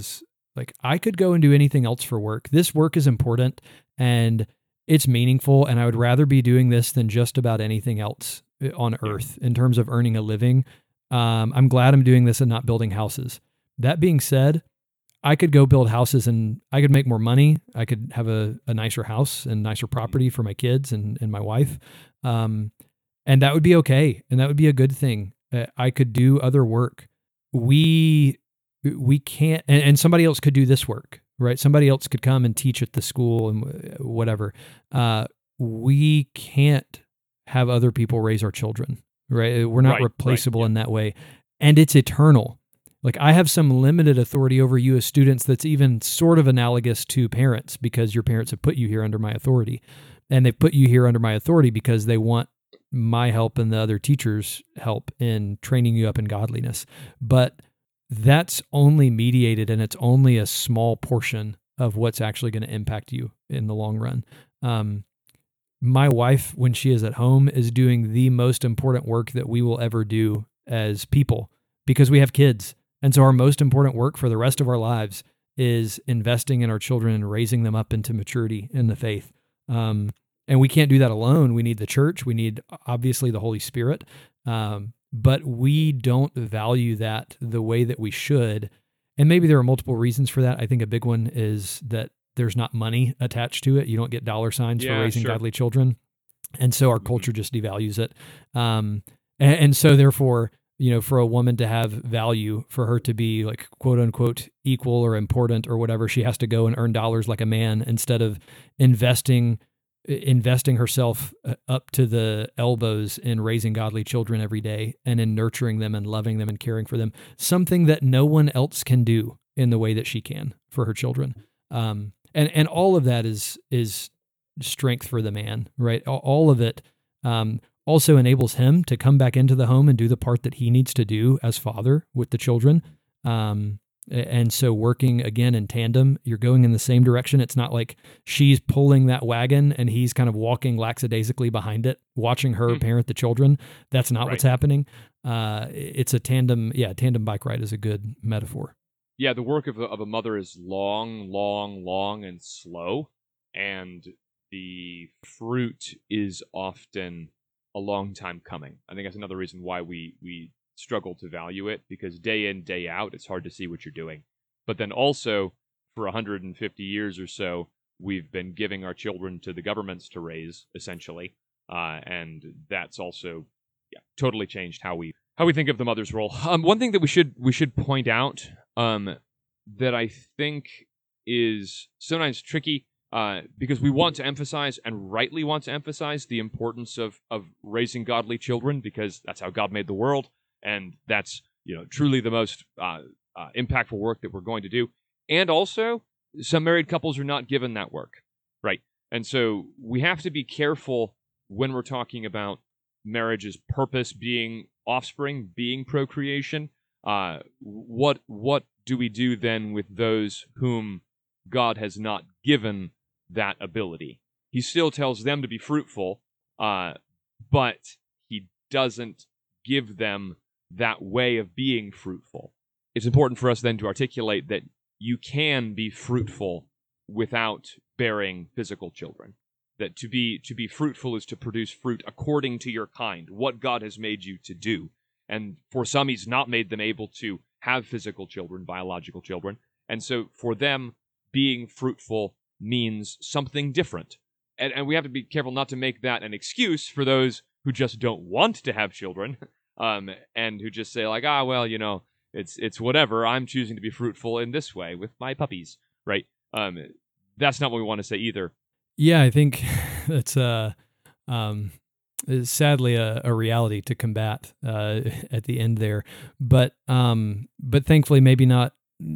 Like, I could go and do anything else for work. This work is important and it's meaningful, and I would rather be doing this than just about anything else on earth in terms of earning a living. I'm glad I'm doing this and not building houses. That being said, I could go build houses and I could make more money. I could have a nicer house and nicer property for my kids and my wife. And that would be okay. And that would be a good thing. I could do other work. We can't, and somebody else could do this work, right? Somebody else could come and teach at the school and whatever. We can't have other people raise our children, right? We're not replaceable in that way. And it's eternal. Like, I have some limited authority over you as students that's even sort of analogous to parents, because your parents have put you here under my authority. And they've put you here under my authority because they want my help and the other teachers' help in training you up in godliness. But that's only mediated, and it's only a small portion of what's actually going to impact you in the long run. My wife, when she is at home, is doing the most important work that we will ever do as people, because we have kids. And so our most important work for the rest of our lives is investing in our children and raising them up into maturity in the faith. And we can't do that alone. We need the church. We need, obviously, the Holy Spirit. But we don't value that the way that we should. And maybe there are multiple reasons for that. I think a big one is that there's not money attached to it. You don't get dollar signs for raising godly children. And so our culture just devalues it. And so therefore, for a woman to have value, for her to be like, quote unquote, equal or important or whatever, she has to go and earn dollars like a man instead of investing herself up to the elbows in raising godly children every day and in nurturing them and loving them and caring for them, something that no one else can do in the way that she can for her children. And all of that is strength for the man, right? All of it also enables him to come back into the home and do the part that he needs to do as father with the children. And so working again in tandem, you're going in the same direction. It's not like she's pulling that wagon and he's kind of walking lackadaisically behind it, watching her parent the children. That's not what's happening. It's a tandem. Yeah, tandem bike ride is a good metaphor. Yeah, the work of a mother is long and slow, and the fruit is often a long time coming. I think that's another reason why we struggle to value it, because day in, day out, it's hard to see what you're doing. But then also, for 150 years or so, we've been giving our children to the governments to raise, essentially, and that's also totally changed how we think of the mother's role. One thing that we should point out that I think is sometimes tricky, because we want to emphasize, and rightly want to emphasize, the importance of raising godly children, because that's how God made the world, and that's truly the most impactful work that we're going to do. And also, some married couples are not given that work, right? And so we have to be careful when we're talking about marriage's purpose being offspring, being procreation. What do we do then with those whom God has not given that ability? He still tells them to be fruitful, but he doesn't give them that way of being fruitful. It's important for us then to articulate that you can be fruitful without bearing physical children. That to be fruitful is to produce fruit according to your kind, what God has made you to do. And for some, he's not made them able to have physical children, biological children. And so for them, being fruitful means something different. And we have to be careful not to make that an excuse for those who just don't want to have children, and who just say like, it's whatever, I'm choosing to be fruitful in this way with my puppies, right? That's not what we want to say either. Yeah, I think that's is sadly a reality to combat at the end there, but thankfully maybe not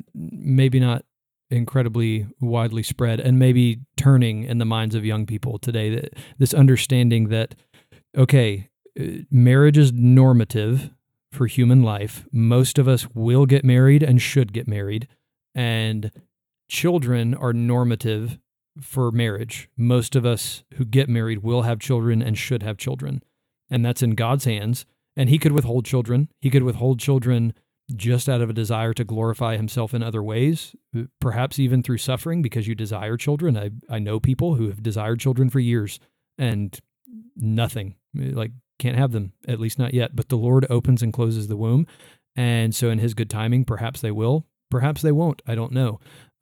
incredibly widely spread, and maybe turning in the minds of young people today, this understanding that, okay, marriage is normative for human life. Most of us will get married and should get married, and children are normative for marriage. Most of us who get married will have children and should have children, and that's in God's hands. And he could withhold children. He could withhold children just out of a desire to glorify himself in other ways, perhaps even through suffering because you desire children. I know people who have desired children for years and nothing, like can't have them, at least not yet. But the Lord opens and closes the womb. And so in his good timing, perhaps they will, perhaps they won't. I don't know.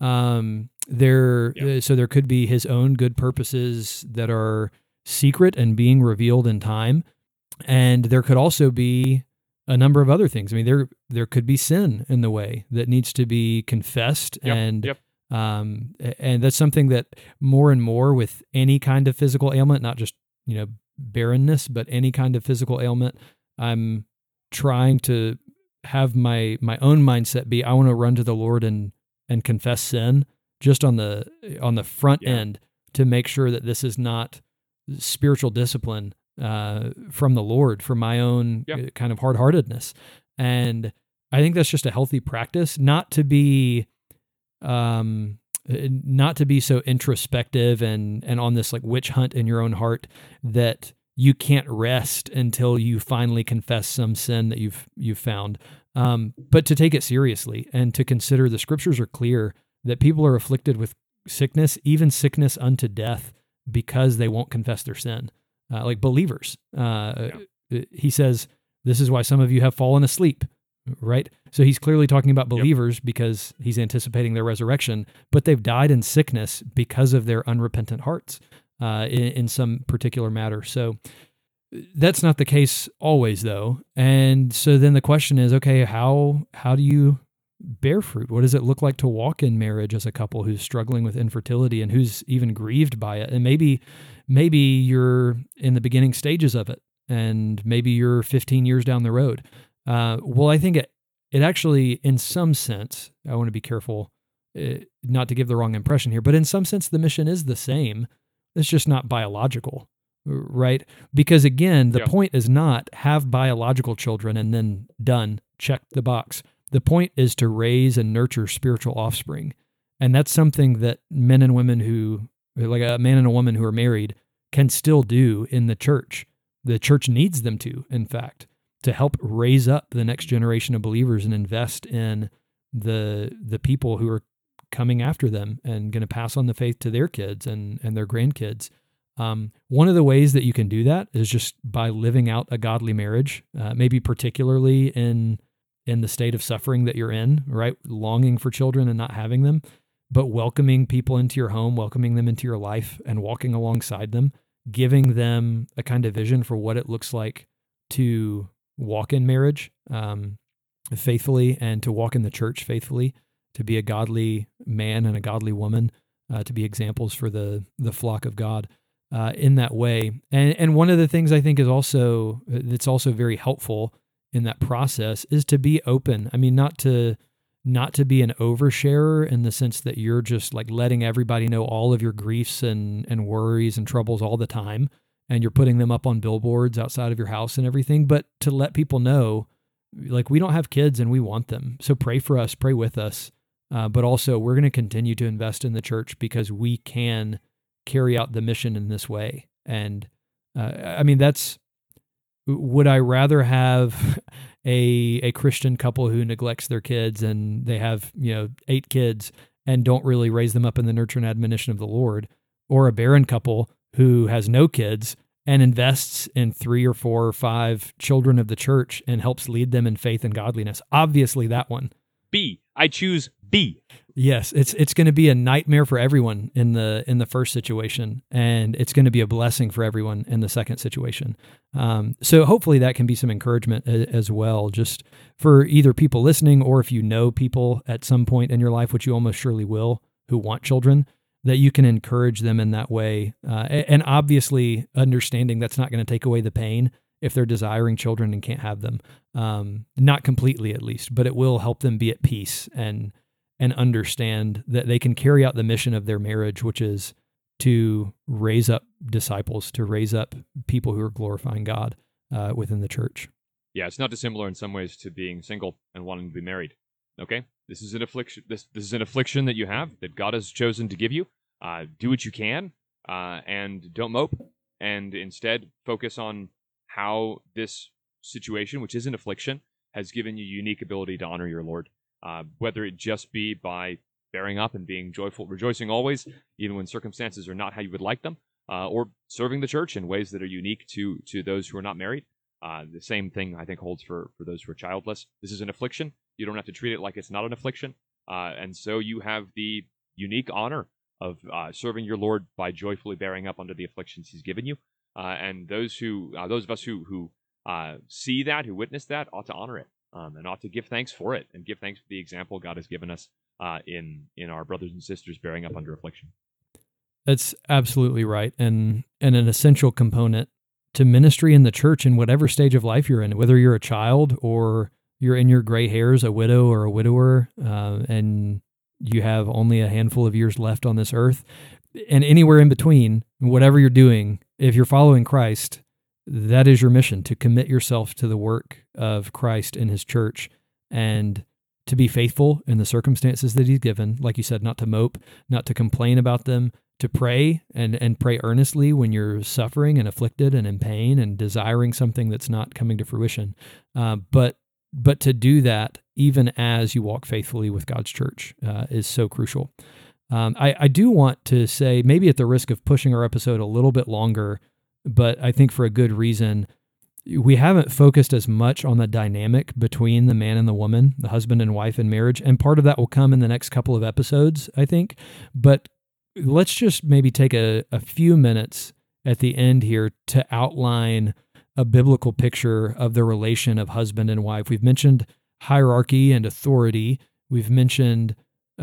So there could be his own good purposes that are secret and being revealed in time. And there could also be a number of other things. I mean, there could be sin in the way that needs to be confessed. And that's something that more and more with any kind of physical ailment, not just, barrenness, but any kind of physical ailment, I'm trying to have my own mindset be, I want to run to the Lord and confess sin just on the front end to make sure that this is not spiritual discipline from the Lord for my own kind of hard-heartedness. And I think that's just a healthy practice, not to be so introspective and on this like witch hunt in your own heart that you can't rest until you finally confess some sin that you've found. But to take it seriously and to consider the scriptures are clear that people are afflicted with sickness, even sickness unto death, because they won't confess their sin. Like believers. He says, this is why some of you have fallen asleep, right? So he's clearly talking about believers because he's anticipating their resurrection, but they've died in sickness because of their unrepentant hearts in some particular matter. So that's not the case always, though. And so then the question is, okay, how do you bear fruit? What does it look like to walk in marriage as a couple who's struggling with infertility and who's even grieved by it? And maybe you're in the beginning stages of it, and maybe you're 15 years down the road. Well, I think it actually, in some sense, I want to be careful not to give the wrong impression here, but in some sense, the mission is the same. It's just not biological, right? Because again, the point is not have biological children and then done, check the box. The point is to raise and nurture spiritual offspring. And that's something that men and women like a man and a woman who are married can still do in the church. The church needs them to, in fact, to help raise up the next generation of believers and invest in the people who are coming after them and going to pass on the faith to their kids and their grandkids. One of the ways that you can do that is just by living out a godly marriage, maybe particularly in the state of suffering that you're in, right? Longing for children and not having them, but welcoming people into your home, welcoming them into your life and walking alongside them, giving them a kind of vision for what it looks like to walk in marriage faithfully and to walk in the church faithfully, to be a godly man and a godly woman, to be examples for the flock of God in that way. And one of the things I think is that's also very helpful in that process is to be open. I mean, not to be an oversharer in the sense that you're just like letting everybody know all of your griefs and worries and troubles all the time, and you're putting them up on billboards outside of your house and everything, but to let people know, like, we don't have kids and we want them. So pray for us, pray with us. But also we're going to continue to invest in the church because we can carry out the mission in this way. And would I rather have a Christian couple who neglects their kids and they have, 8 kids and don't really raise them up in the nurture and admonition of the Lord, or a barren couple who has no kids and invests in 3 or 4 or 5 children of the church and helps lead them in faith and godliness? Obviously that one. B. I choose B. Yes, it's going to be a nightmare for everyone in the first situation, and it's going to be a blessing for everyone in the second situation. So hopefully that can be some encouragement as well, just for either people listening or if you know people at some point in your life, which you almost surely will, who want children, that you can encourage them in that way. And obviously understanding that's not going to take away the pain if they're desiring children and can't have them. Not completely at least, but it will help them be at peace and understand that they can carry out the mission of their marriage, which is to raise up disciples, to raise up people who are glorifying God within the church. Yeah, it's not dissimilar in some ways to being single and wanting to be married. Okay? This is an affliction. This is an affliction that you have, that God has chosen to give you. Do what you can, and don't mope, and instead focus on how this situation, which is an affliction, has given you unique ability to honor your Lord, whether it just be by bearing up and being joyful, rejoicing always, even when circumstances are not how you would like them, or serving the church in ways that are unique to those who are not married. The same thing, I think, holds for those who are childless. This is an affliction. You don't have to treat it like it's not an affliction. And so you have the unique honor of serving your Lord by joyfully bearing up under the afflictions He's given you. And those of us who see that, who witness that, ought to honor it, and ought to give thanks for it, and give thanks for the example God has given us in our brothers and sisters bearing up under affliction. That's absolutely right, and an essential component to ministry in the church in whatever stage of life you're in, whether you're a child or you're in your gray hairs, a widow or a widower, and you have only a handful of years left on this earth, and anywhere in between, whatever you're doing, if you're following Christ, that is your mission, to commit yourself to the work of Christ in His church and to be faithful in the circumstances that He's given, like you said, not to mope, not to complain about them, to pray and pray earnestly when you're suffering and afflicted and in pain and desiring something that's not coming to fruition. But to do that even as you walk faithfully with God's church is so crucial. I do want to say, maybe at the risk of pushing our episode a little bit longer, but I think for a good reason, we haven't focused as much on the dynamic between the man and the woman, the husband and wife in marriage, and part of that will come in the next couple of episodes, I think. But let's just maybe take a few minutes at the end here to outline a biblical picture of the relation of husband and wife. We've mentioned hierarchy and authority. We've mentioned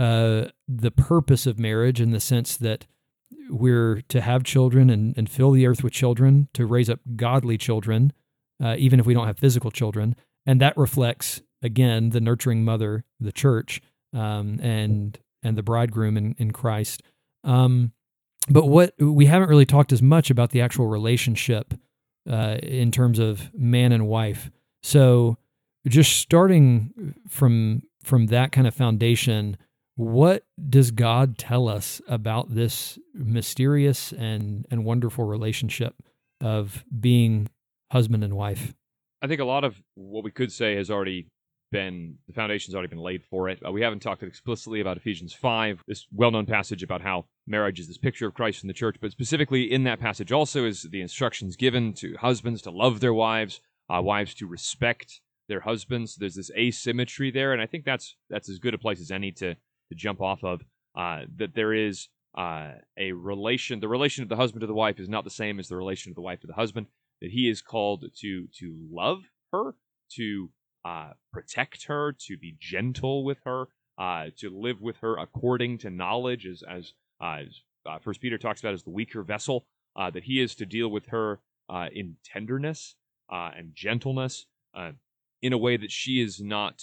the purpose of marriage in the sense that we're to have children and fill the earth with children, to raise up godly children, even if we don't have physical children. And that reflects, again, the nurturing mother, the church, and the bridegroom in Christ. But what we haven't really talked as much about the actual relationship in terms of man and wife. So just starting from that kind of foundation, what does God tell us about this mysterious and wonderful relationship of being husband and wife? I think a lot of what we could say has already been, the foundation's already been laid for it. We haven't talked explicitly about Ephesians 5, this well-known passage about how marriage is this picture of Christ in the church, but specifically in that passage also is the instructions given to husbands to love their wives, wives to respect their husbands. There's this asymmetry there, and I think that's as good a place as any to jump off of, that there is a relation. The relation of the husband to the wife is not the same as the relation of the wife to the husband, that he is called to love her, to protect her, to be gentle with her, to live with her according to knowledge, as First Peter talks about as the weaker vessel, that he is to deal with her in tenderness and gentleness, in a way that she is not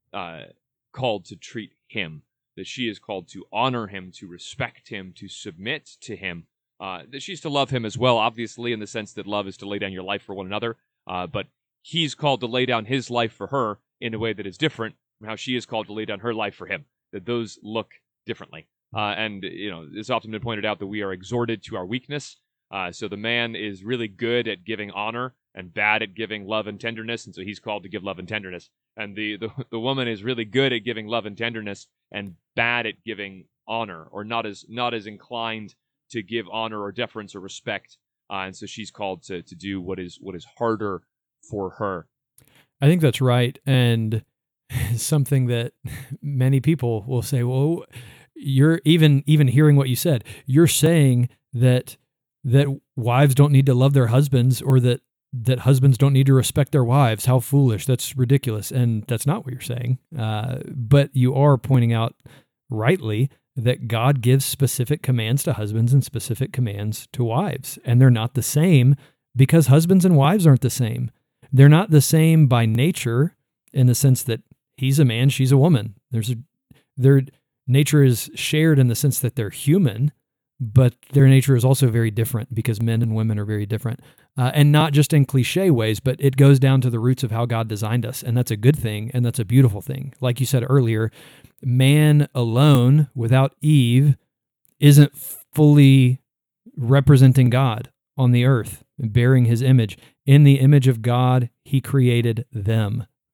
called to treat him, that she is called to honor him, to respect him, to submit to him, that she's to love him as well, obviously, in the sense that love is to lay down your life for one another, but he's called to lay down his life for her in a way that is different from how she is called to lay down her life for him, that those look differently. And, it's often been pointed out that we are exhorted to our weakness. So the man is really good at giving honor and bad at giving love and tenderness, and so he's called to give love and tenderness. And the woman is really good at giving love and tenderness and bad at giving honor, or not as inclined to give honor or deference or respect. And so she's called to do what is harder for her. I think that's right, and something that many people will say, well, you're even hearing what you said, you're saying that wives don't need to love their husbands, or that husbands don't need to respect their wives. How foolish. That's ridiculous. And that's not what you're saying. But you are pointing out rightly that God gives specific commands to husbands and specific commands to wives. And they're not the same because husbands and wives aren't the same. They're not the same by nature in the sense that he's a man, she's a woman. Their nature is shared in the sense that they're human, but their nature is also very different because men and women are very different. And not just in cliche ways, but it goes down to the roots of how God designed us. And that's a good thing, and that's a beautiful thing. Like you said earlier, man alone without Eve isn't fully representing God on the earth, bearing his image. In the image of God, he created them,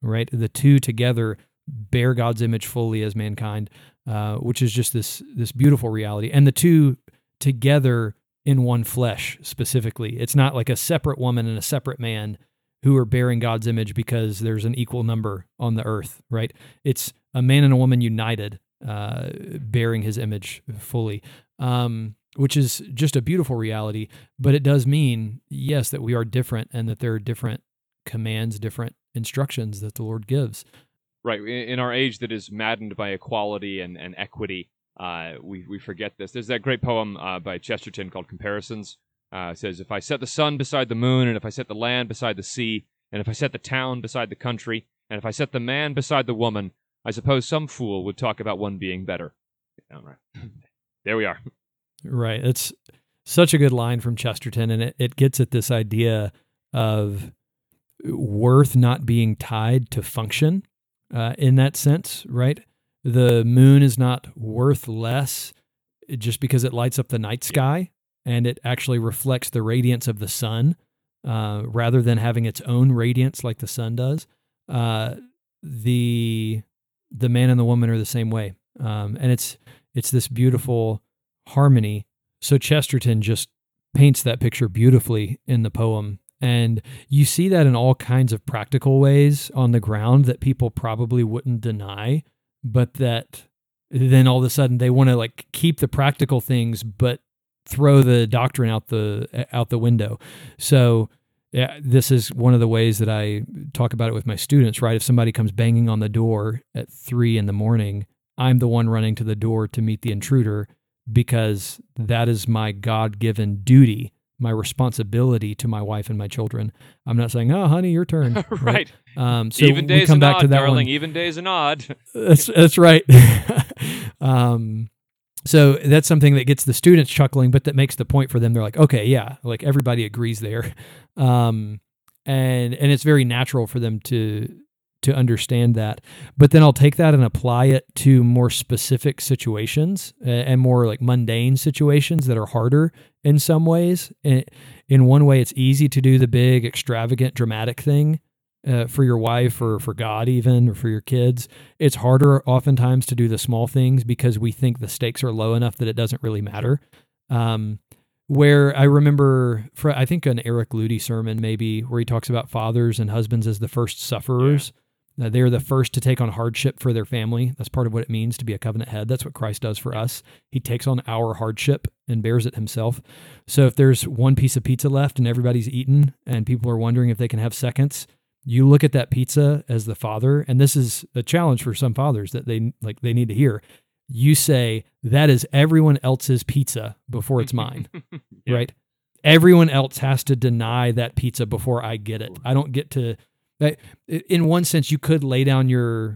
right? The two together bear God's image fully as mankind, which is just this beautiful reality. And the two together in one flesh specifically. It's not like a separate woman and a separate man who are bearing God's image because there's an equal number on the earth, right? It's a man and a woman united, bearing his image fully, which is just a beautiful reality. But it does mean, yes, that we are different and that there are different commands, different instructions that the Lord gives. Right. In our age that is maddened by equality and equity, we forget this. There's that great poem by Chesterton called Comparisons. It says, if I set the sun beside the moon, and if I set the land beside the sea, and if I set the town beside the country, and if I set the man beside the woman, I suppose some fool would talk about one being better. All right. There we are. Right. It's such a good line from Chesterton, and it gets at this idea of worth not being tied to function in that sense, right? The moon is not worth less just because it lights up the night sky, and it actually reflects the radiance of the sun rather than having its own radiance like the sun does. The man and the woman are the same way, and it's this beautiful harmony. So Chesterton just paints that picture beautifully in the poem. And you see that in all kinds of practical ways on the ground that people probably wouldn't deny, but that then all of a sudden they want to like keep the practical things, but throw the doctrine out the window. So yeah, this is one of the ways that I talk about it with my students, right? If somebody comes banging on the door at 3 a.m, I'm the one running to the door to meet the intruder because that is my God-given duty, my responsibility to my wife and my children. I'm not saying, "Oh, honey, your turn." Right. So even days we come back odd, to that darling. one. Even days and odd. That's right. So that's something that gets the students chuckling, but that makes the point for them. They're like, okay, yeah, like everybody agrees there, and it's very natural for them to understand that. But then I'll take that and apply it to more specific situations and more like mundane situations that are harder in some ways. In one way, it's easy to do the big, extravagant, dramatic thing for your wife or for God even, or for your kids. It's harder oftentimes to do the small things because we think the stakes are low enough that it doesn't really matter. Where I remember, I think an Eric Ludy sermon maybe, where he talks about fathers and husbands as the first sufferers. They're the first to take on hardship for their family. That's part of what it means to be a covenant head. That's what Christ does for us. He takes on our hardship and bears it himself. So if there's one piece of pizza left and everybody's eaten and people are wondering if they can have seconds, you look at that pizza as the father, and this is a challenge for some fathers that they need to hear. You say, that is everyone else's pizza before it's mine, right? Everyone else has to deny that pizza before I get it. I don't get to. In one sense, you could lay down the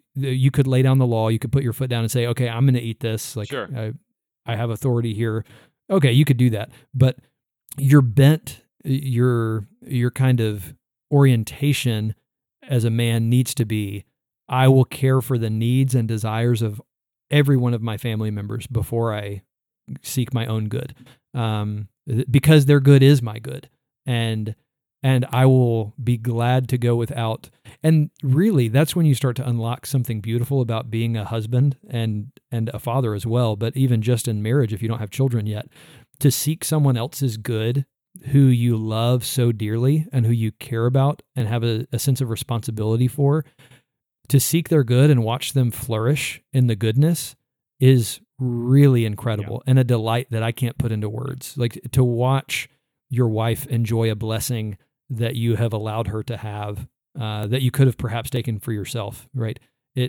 law. You could put your foot down and say, okay, I'm going to eat this. Like, sure. I have authority here. Okay, you could do that. But your bent, your kind of orientation as a man needs to be, I will care for the needs and desires of every one of my family members before I seek my own good, because their good is my good. And I will be glad to go without. And really, that's when you start to unlock something beautiful about being a husband and a father as well. But even just in marriage, if you don't have children yet, to seek someone else's good who you love so dearly and who you care about and have a sense of responsibility for, to seek their good and watch them flourish in the goodness is really incredible and a delight that I can't put into words. Like to watch your wife enjoy a blessing that you have allowed her to have, that you could have perhaps taken for yourself, right? It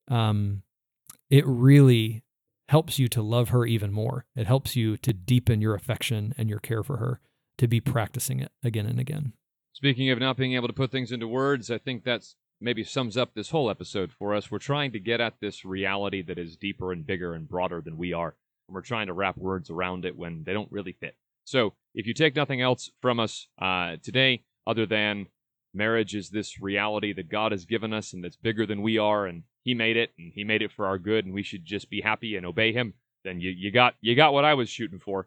really helps you to love her even more. It helps you to deepen your affection and your care for her, to be practicing it again and again. Speaking of not being able to put things into words, I think that's maybe sums up this whole episode for us. We're trying to get at this reality that is deeper and bigger and broader than we are, and we're trying to wrap words around it when they don't really fit. So if you take nothing else from us today, other than marriage is this reality that God has given us and that's bigger than we are, and He made it, and He made it for our good, and we should just be happy and obey Him, then you got what I was shooting for.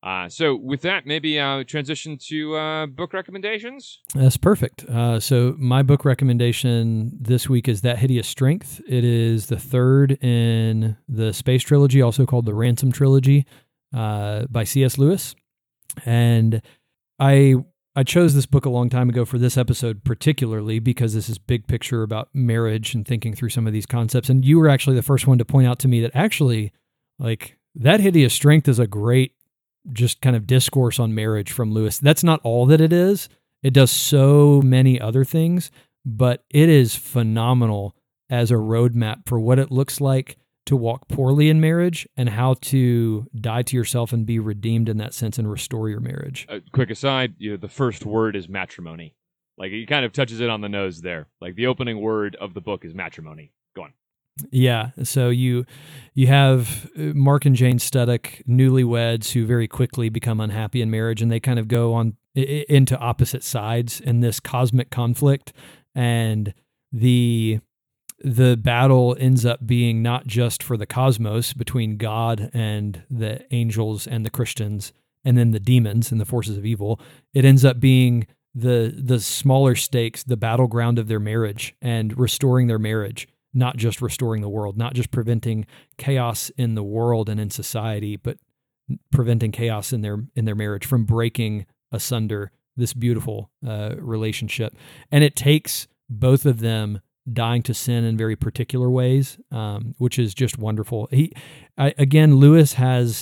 So with that, maybe transition to book recommendations. That's perfect. So my book recommendation this week is That Hideous Strength. It is the third in the Space Trilogy, also called the Ransom Trilogy, by C.S. Lewis. And I chose this book a long time ago for this episode particularly because this is big picture about marriage and thinking through some of these concepts. And you were actually the first one to point out to me that actually, like, That Hideous Strength is a great just kind of discourse on marriage from Lewis. That's not all that it is. It does so many other things, but it is phenomenal as a roadmap for what it looks like to walk poorly in marriage and how to die to yourself and be redeemed in that sense and restore your marriage. Quick aside, the first word is matrimony. Like, he kind of touches it on the nose there. Like, the opening word of the book is matrimony. Go on. Yeah, so you have Mark and Jane Studdock, newlyweds who very quickly become unhappy in marriage, and they kind of go on into opposite sides in this cosmic conflict, and the battle ends up being not just for the cosmos between God and the angels and the Christians, and then the demons and the forces of evil. It ends up being the smaller stakes, the battleground of their marriage and restoring their marriage. Not just restoring the world, not just preventing chaos in the world and in society, but preventing chaos in their marriage from breaking asunder this beautiful relationship. And it takes both of them dying to sin in very particular ways, which is just wonderful. Again, Lewis has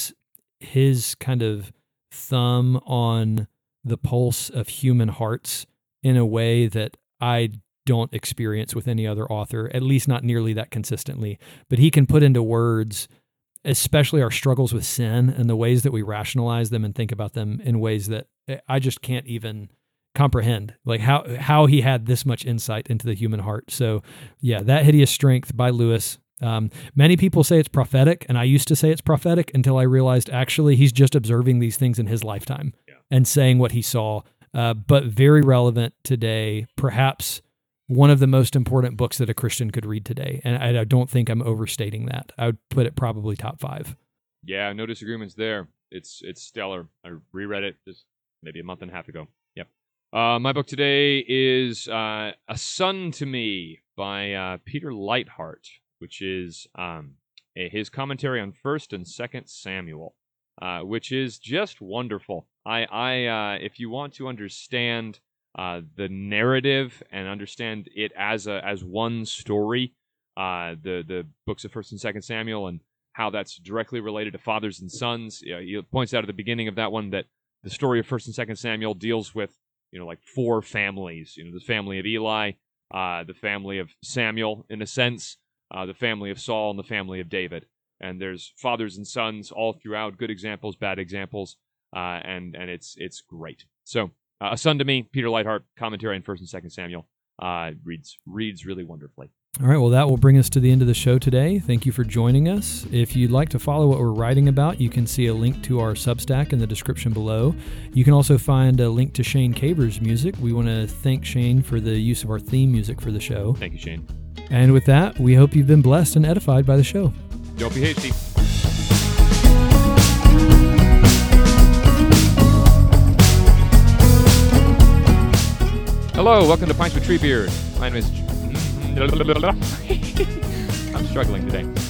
his kind of thumb on the pulse of human hearts in a way that I don't experience with any other author, at least not nearly that consistently. But he can put into words, especially our struggles with sin and the ways that we rationalize them and think about them in ways that I just can't even comprehend, like how he had this much insight into the human heart. So yeah, That Hideous Strength by Lewis. Many people say it's prophetic, and I used to say it's prophetic until I realized actually he's just observing these things in his lifetime and saying what he saw, but very relevant today, perhaps one of the most important books that a Christian could read today. And I don't think I'm overstating that. I would put it probably top 5. Yeah, no disagreements there. It's stellar. I reread it just maybe a month and a half ago. Yep. My book today is A Son to Me by Peter Leithart, which is his commentary on 1st and 2nd Samuel, which is just wonderful. If you want to understand the narrative and understand it as one story, the books of 1st and 2nd Samuel, and how that's directly related to fathers and sons. He points out at the beginning of that one that the story of 1st and 2nd Samuel deals with, like 4 families. The family of Eli, the family of Samuel, in a sense, the family of Saul, and the family of David. And there's fathers and sons all throughout, good examples, bad examples, and it's great. So, A Son to Me, Peter Leithart, commentary on 1st and 2nd Samuel, reads really wonderfully. All right, well, that will bring us to the end of the show today. Thank you for joining us. If you'd like to follow what we're writing about, you can see a link to our Substack in the description below. You can also find a link to Shane Caber's music. We want to thank Shane for the use of our theme music for the show. Thank you, Shane. And with that, we hope you've been blessed and edified by the show. Don't be hasty. Hello, welcome to Pints with Treebeard. My name is... I'm struggling today.